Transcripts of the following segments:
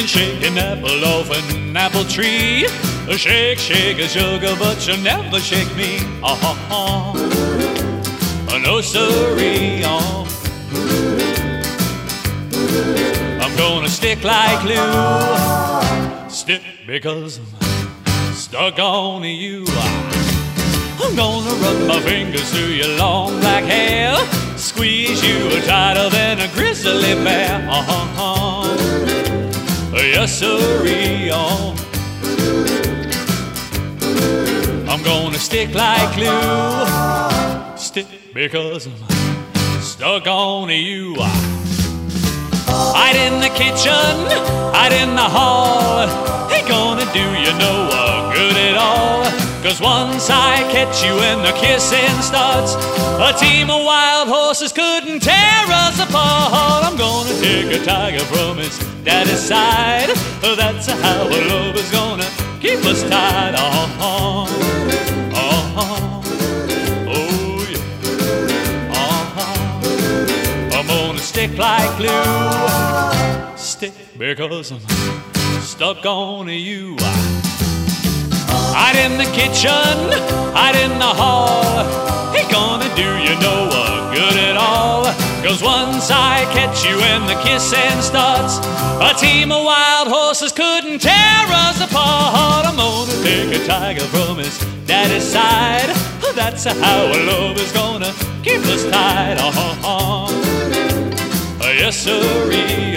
can shake an apple off an apple tree. Shake, shake a sugar, but you'll never shake me. No siree, I'm gonna stick like glue. Stick because I'm stuck on you. I'm gonna run my fingers through your long black hair, squeeze you tighter than a grizzly bear. Yes, siree, I'm gonna stick like glue. Stick because I'm stuck on you. Hide in the kitchen, hide in the hall, ain't gonna do you no good at all. 'Cause once I catch you and the kissing starts, a team of wild horses couldn't tear us apart. I'm gonna take a tiger from its daddy's side. That's how a love is gonna keep us tied. Oh yeah. I'm gonna stick like glue. Stick because I'm stuck on you. Hide in the kitchen, hide in the hall, ain't gonna do you no good at all. 'Cause once I catch you and the kissing starts, a team of wild horses couldn't tear us apart. I'm gonna take a tiger from his daddy's side. That's how a love is gonna keep us tied. Yes, siree,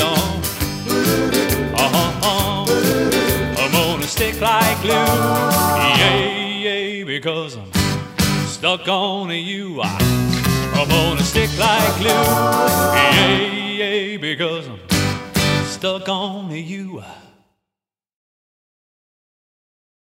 I'm gonna stick like glue. Yeah, because I'm stuck on you. I'm gonna stick like glue. Yeah, because I'm stuck on you.